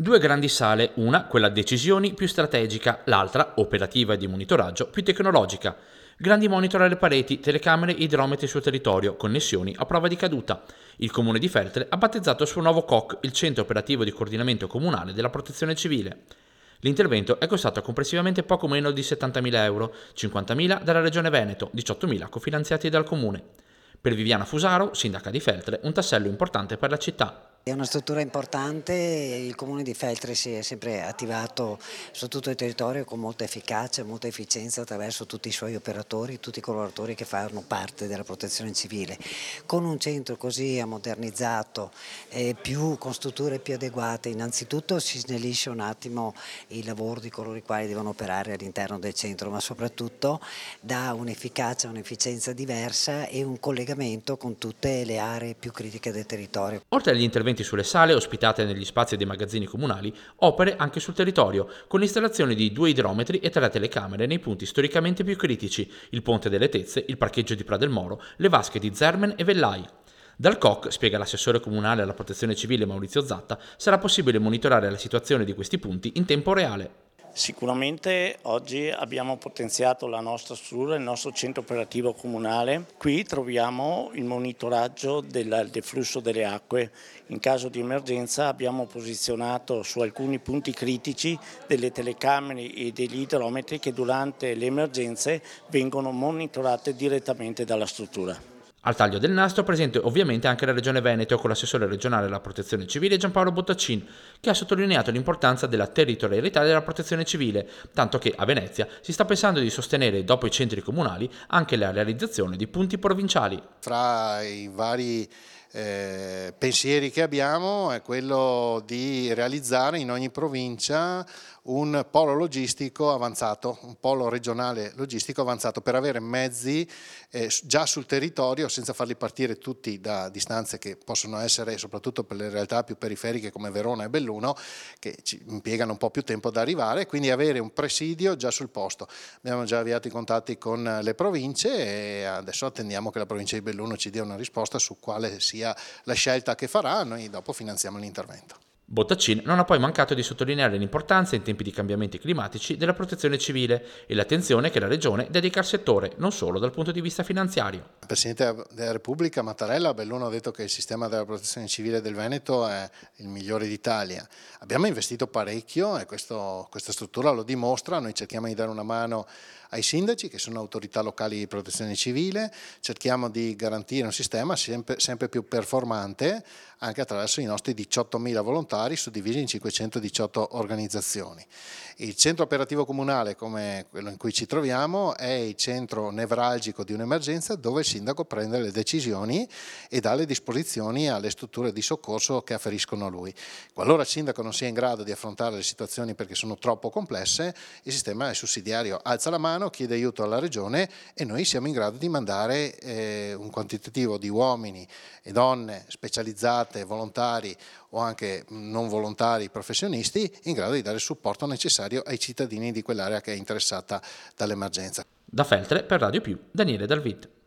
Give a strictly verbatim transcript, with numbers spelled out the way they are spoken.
Due grandi sale, una, quella decisioni, più strategica, l'altra, operativa e di monitoraggio, più tecnologica. Grandi monitor alle pareti, telecamere e idrometri sul territorio, connessioni a prova di caduta. Il comune di Feltre ha battezzato il suo nuovo C O C, il Centro Operativo di Coordinamento Comunale della Protezione Civile. L'intervento è costato complessivamente poco meno di settantamila euro, cinquantamila dalla Regione Veneto, diciottomila cofinanziati dal comune. Per Viviana Fusaro, sindaca di Feltre, un tassello importante per la città. È una struttura importante, il comune di Feltre si è sempre attivato su tutto il territorio con molta efficacia e molta efficienza attraverso tutti i suoi operatori, tutti i collaboratori che fanno parte della protezione civile. Con un centro così ammodernizzato, eh, più, con strutture più adeguate, innanzitutto si snellisce un attimo il lavoro di coloro i quali devono operare all'interno del centro, ma soprattutto dà un'efficacia, un'efficienza diversa e un collegamento con tutte le aree più critiche del territorio. Oltre agli interventi sulle sale ospitate negli spazi dei magazzini comunali, opere anche sul territorio, con l'installazione di due idrometri e tre telecamere nei punti storicamente più critici, il Ponte delle Tezze, il parcheggio di Pra del Moro, le vasche di Zermen e Vellai. Dal C O C, spiega l'assessore comunale alla protezione civile Maurizio Zatta, sarà possibile monitorare la situazione di questi punti in tempo reale. Sicuramente oggi abbiamo potenziato la nostra struttura, il nostro centro operativo comunale. Qui troviamo il monitoraggio del deflusso delle acque. In caso di emergenza abbiamo posizionato su alcuni punti critici delle telecamere e degli idrometri che durante le emergenze vengono monitorate direttamente dalla struttura. Al taglio del nastro presente ovviamente anche la Regione Veneto con l'assessore regionale alla protezione civile Giampaolo Bottaccin, che ha sottolineato l'importanza della territorialità della protezione civile, tanto che a Venezia si sta pensando di sostenere dopo i centri comunali anche la realizzazione di punti provinciali. Fra i vari eh, pensieri che abbiamo è quello di realizzare in ogni provincia un polo logistico avanzato, un polo regionale logistico avanzato per avere mezzi eh, già sul territorio senza farli partire tutti da distanze che possono essere soprattutto per le realtà più periferiche come Verona e Belluno che ci impiegano un po' più tempo ad arrivare, quindi avere un presidio già sul posto. Abbiamo già avviato i contatti con le province e adesso attendiamo che la provincia di Belluno ci dia una risposta su quale sia la scelta che farà, noi dopo finanziamo l'intervento. Bottaccin non ha poi mancato di sottolineare l'importanza in tempi di cambiamenti climatici della protezione civile e l'attenzione che la Regione dedica al settore, non solo dal punto di vista finanziario. Il Presidente della Repubblica Mattarella a Belluno ha detto che il sistema della protezione civile del Veneto è il migliore d'Italia. Abbiamo investito parecchio e questo, questa struttura lo dimostra, noi cerchiamo di dare una mano ai sindaci che sono autorità locali di protezione civile, cerchiamo di garantire un sistema sempre, sempre più performante anche attraverso i nostri diciottomila volontari suddivisi in cinquecentodiciotto organizzazioni. Il centro operativo comunale, come quello in cui ci troviamo, è il centro nevralgico di un'emergenza dove il sindaco prende le decisioni e dà le disposizioni alle strutture di soccorso che afferiscono a lui. Qualora il sindaco non sia in grado di affrontare le situazioni perché sono troppo complesse, il sistema è sussidiario, alza la mano, chiede aiuto alla regione e noi siamo in grado di mandare eh, un quantitativo di uomini e donne specializzate, volontari o anche non volontari professionisti in grado di dare il supporto necessario ai cittadini di quell'area che è interessata dall'emergenza. Da Feltre per Radio Più, Daniele Dalvit.